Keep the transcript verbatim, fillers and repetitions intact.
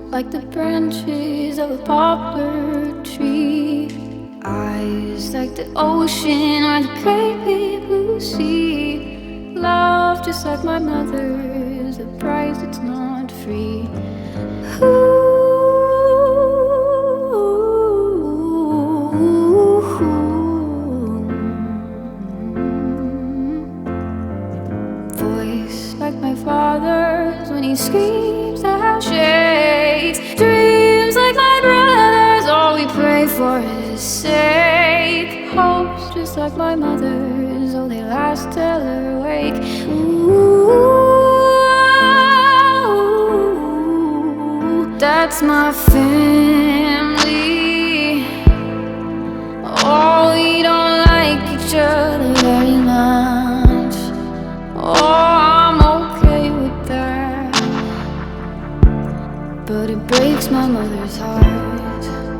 like the branches of a poplar tree. Eyes like the ocean or the great big blue sea. Love just like my mother's, a price that's not free. Ooh. Voice like my father's when he screams, the house shakes. Dreams like my brother's, all we pray for his sake. Hopes just like my mother's, oh they last till her wake. Ooh, that's my family. Oh, we don't like each other very much. Oh, I'm okay with that, but it breaks my mother's heart.